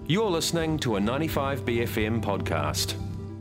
You're listening to a 95BFM podcast.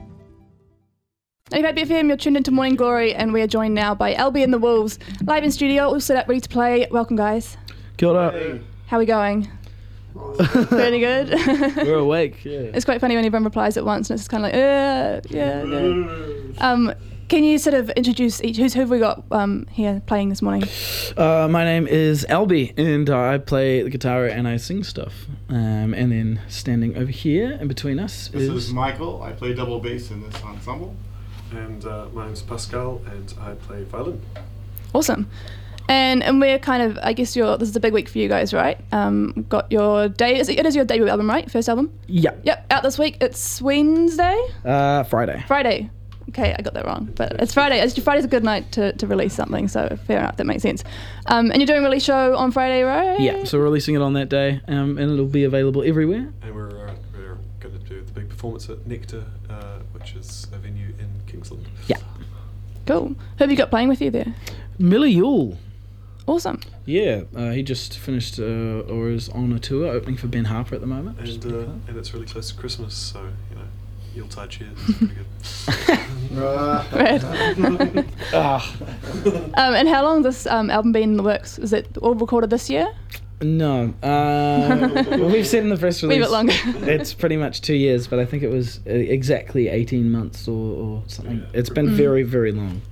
95BFM, you're tuned into Morning Glory, and we are joined now by LB and the Wolves, live in studio, all set up, ready to play. Welcome, guys. Kia ora. Hey. How are we going? Pretty good. We're awake, yeah. It's quite funny when everyone replies at once, and it's just kind of like, yeah. Can you sort of introduce each? Who have we got here playing this morning? My name is Albie, and I play the guitar and I sing stuff. And then standing over here in between us This is Michael. I play double bass in this ensemble. And my name's Pascal, and I play violin. Awesome. And we're kind of, I guess this is a big week for you guys, right? Got your it is your debut album, right? First album? Yeah. Yep, out this week. It's Wednesday? Friday. Friday. Okay, I got that wrong, but it's Friday. Friday's a good night to release something, so fair enough, that makes sense. And you're doing a release show on Friday, right? Yeah, so we're releasing it on that day, and it'll be available everywhere. And we're going to do the big performance at Nectar, which is a venue in Kingsland. Yeah. Cool. Who have you got playing with you there? Millie Yule. Awesome. Yeah, he just finished or is on a tour opening for Ben Harper at the moment. which is pretty cool. And it's really close to Christmas, so, you know, Yuletide cheers is pretty good. Right. And how long has this album been in the works? Is it all recorded this year? No. Well, we've said in the press release. Wee bit longer. It's pretty much 2 years, but I think it was exactly 18 months or something. Yeah. It's been very, very long.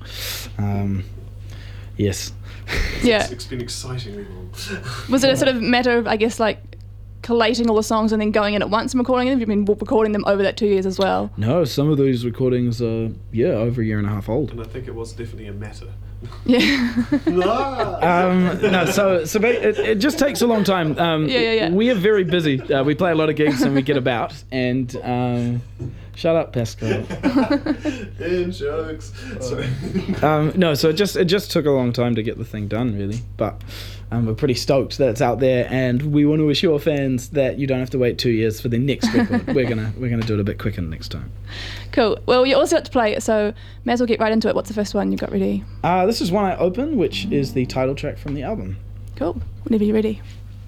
Yes. Yeah. It's been excitingly long. Was it a sort of matter of, I guess, like collating all the songs and then going in at once and recording them? Have you been recording them over that 2 years as well? No, some of those recordings are, over a year and a half old. And I think it was definitely a matter. Yeah. No, so it just takes a long time. Yeah. We are very busy. We play a lot of gigs and we get about. And shut up, Pascal. In jokes. Sorry. No, so it just took a long time to get the thing done, really. But we're pretty stoked that it's out there, and we want to assure fans that you don't have to wait 2 years for the next record. We're gonna do it a bit quicker next time. Cool. Well, you're also set to play, so may as well get right into it. What's the first one you've got ready? This is One I Open, which is the title track from the album. Cool. Whenever you're ready.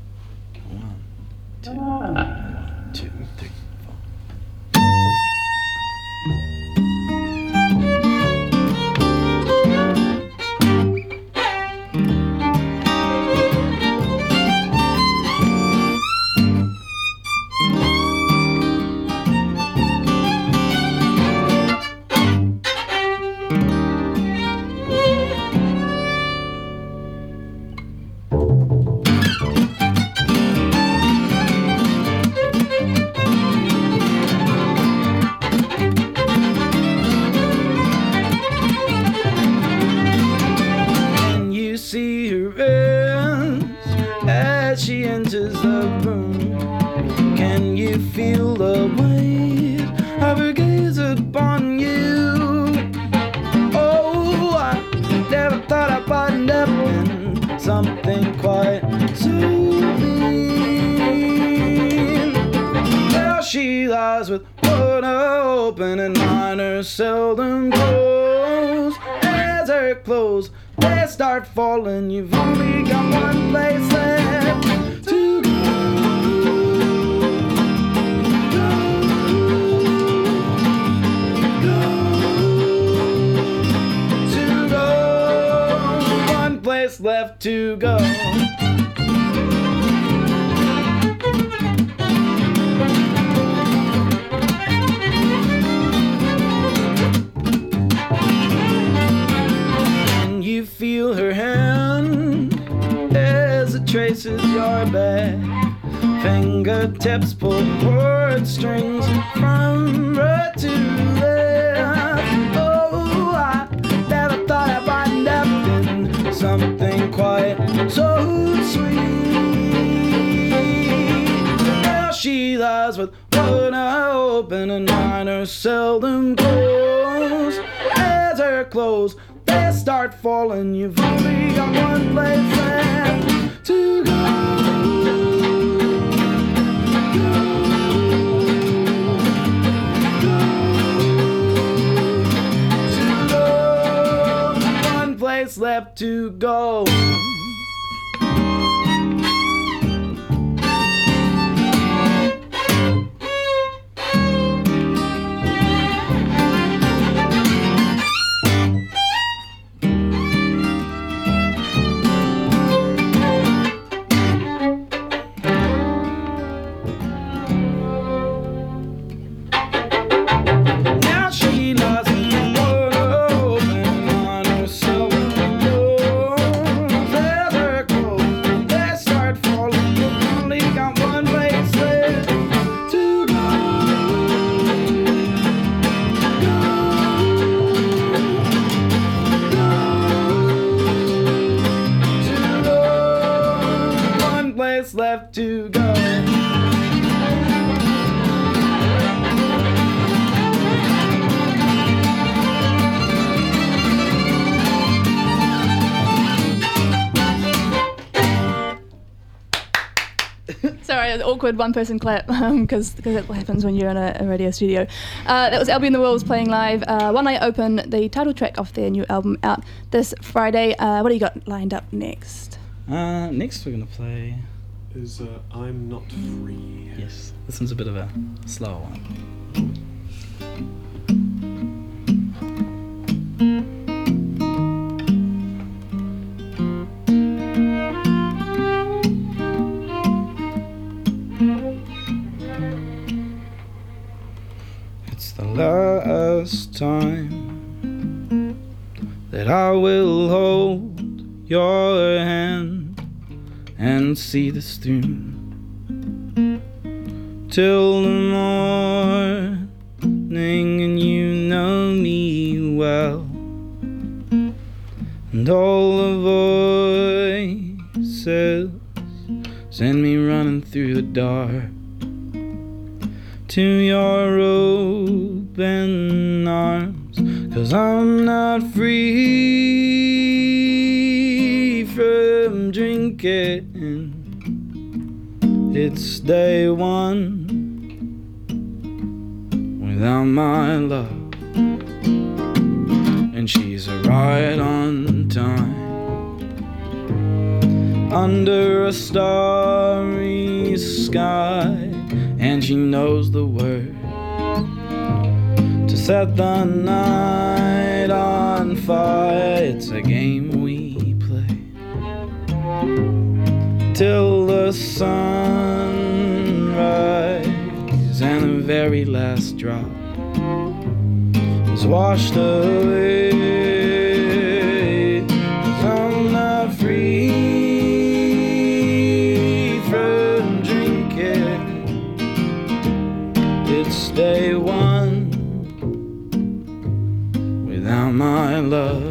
1, 2, 3. See her as she enters the room. Can you feel the weight of her gaze upon you? Oh, I never thought I'd find up in something quite so mean. There she lies with one open and mine are seldom closed. As her clothes they start falling, you've only got one place left to go. One place left to go. Feel her hand as it traces your back. Fingertips pull chord strings from right to left. Oh, I never thought I'd wind up in something quite so sweet. Now she lies with one eye open and mine are seldom closed. As her clothes they start falling, you've only got one place left to go. One place left to go. to go. Sorry, an awkward one-person clap because it happens when you're in a radio studio. That was Albion the Wolves playing live. One Night Open, the title track off their new album out this Friday. What do you got lined up next? Next we're gonna play. Is I'm Not Free. Yes, this one's a bit of a slower one. It's the last time that I will hold your hand and see this through till the morning, and you know me well, and all the voices send me running through the dark to your open arms, 'cause I'm not free from drinking. It's day one without my love, and she's right on time under a starry sky, and she knows the word to set the night on fire. It's a game we play till the sunrise, and the very last drop is washed away. 'Cause I'm not free from drinking. It's day one without my love.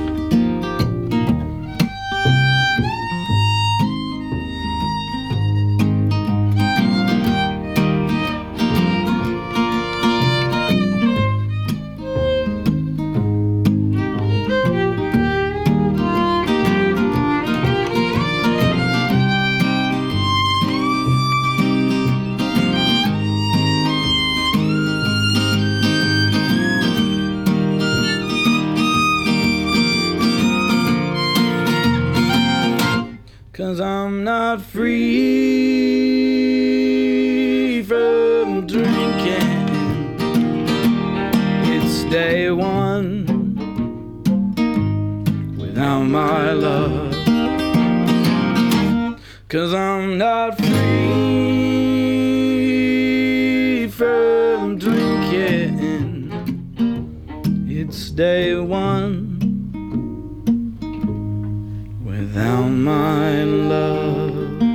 Cause I'm not free from drinking. It's day one without my love. Cause I'm not free from drinking. It's day one without my love.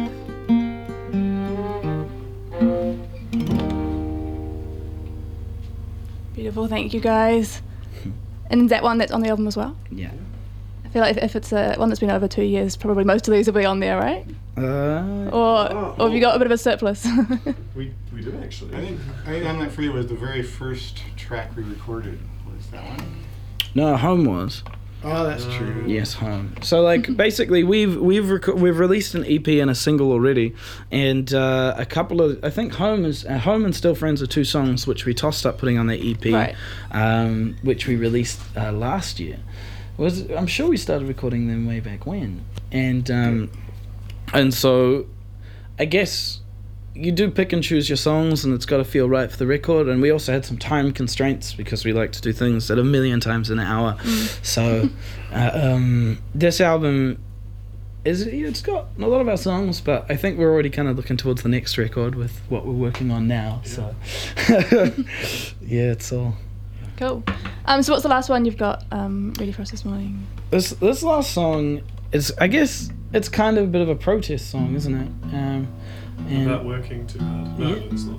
Beautiful, thank you guys. And is that one that's on the album as well? Yeah. I feel like if it's one that's been over 2 years, probably most of these will be on there, right? Or have you got a bit of a surplus? We do actually. I think I'm Not Free was the very first track we recorded. Was that one? No, Home was. Oh, that's true. Yes, Home. So like basically we've released an EP and a single already, and a couple of, I think Home and Still Friends are two songs which we tossed up putting on the EP, Right. Which we released last year. I'm sure we started recording them way back when, and so I guess you do pick and choose your songs, and it's got to feel right for the record. And we also had some time constraints because we like to do things at 1,000,000 times an hour. So this album it's got a lot of our songs, but I think we're already kind of looking towards the next record with what we're working on now. Yeah. So yeah, it's all. Cool. So what's the last one you've got ready for us this morning? This last song is, I guess, it's kind of a bit of a protest song, isn't it? And About working too hard. No, Yeah. it's not.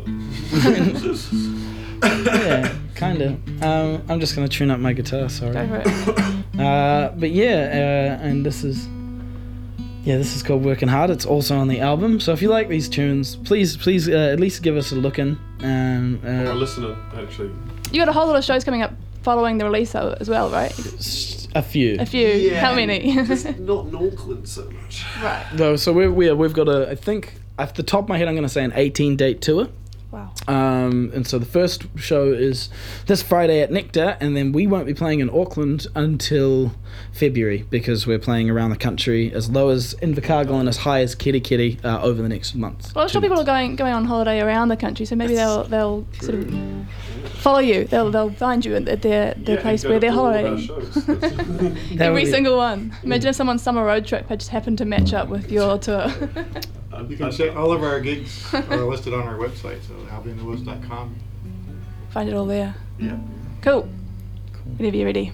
yeah, kind of. I'm just gonna tune up my guitar. Sorry. Go for it. But yeah, and this is Yeah, this is called Working Hard. It's also on the album. So if you like these tunes, please at least give us a look in. Or a listener, actually. You got a whole lot of shows coming up following the release as well, right? A few. A few. How many? Just not in Auckland so much. Right. No, so we've got I think, off the top of my head, I'm going to say an 18-date tour. Wow. And so the first show is this Friday at Nectar, and then we won't be playing in Auckland until February because we're playing around the country as low as Invercargill and as high as Kirikiri over the next month. Well, I'm sure people are going on holiday around the country, so maybe they'll sort of follow you. They'll find you at their place where they're holidaying. Every single one. Imagine if someone's summer road trip had just happened to match up with your tour. You can check all of our gigs are listed on our website, so albionthewoods.com. Find it all there. Yeah. Cool. Whenever you're ready.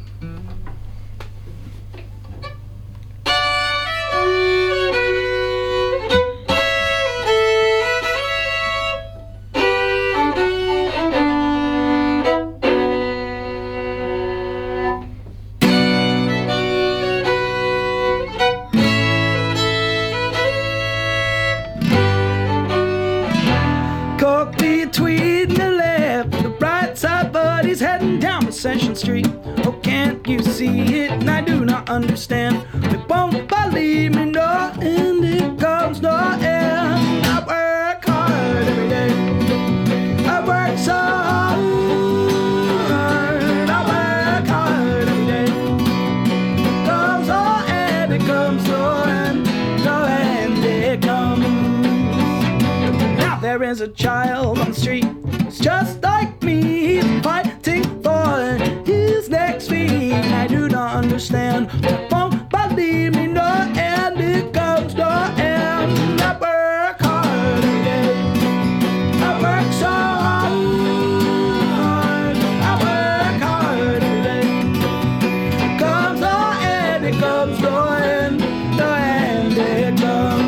Caught between the left, the right side, but he's heading down Ascension Street. Oh, can't you see it? And I do not understand. They won't believe me, no, and it comes no end. I work hard every day. I work so hard. I work hard every day. Comes no end, it comes no end. No end, it comes. Now there is a child on the street. It's just like me. He's fighting for his next feet. I do not understand. But won't believe me, no, and it comes no end. I work hard every day. I work so hard. I work hard every day. Comes no end, it comes no end. No end, it comes.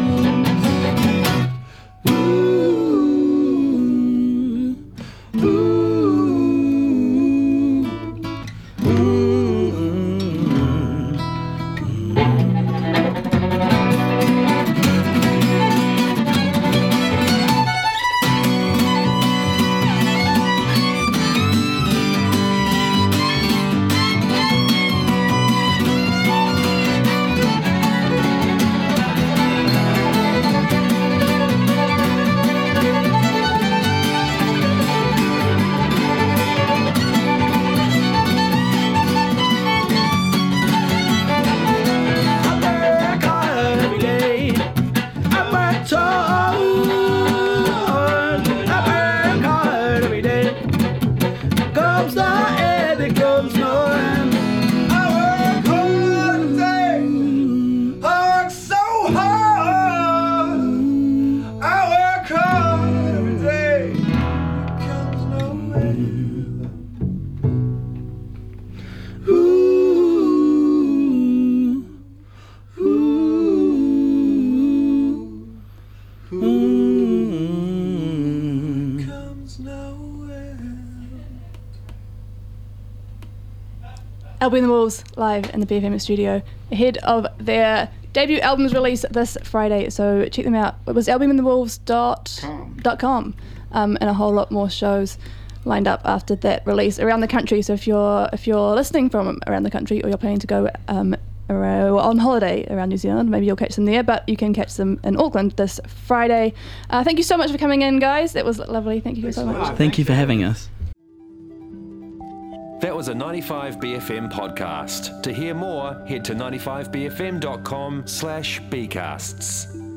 Albie and the Wolves live in the BFM studio ahead of their debut album's release this Friday, so check them out. It was albumandthewolves.com, and a whole lot more shows lined up after that release around the country. So if you're listening from around the country, or you're planning to go on holiday around New Zealand, maybe you'll catch them there, but you can catch them in Auckland this Friday. Thank you so much for coming in, guys. That was lovely. Thank you so much. Thank you for having us. That was a 95BFM podcast. To hear more, head to 95bfm.com/bcasts.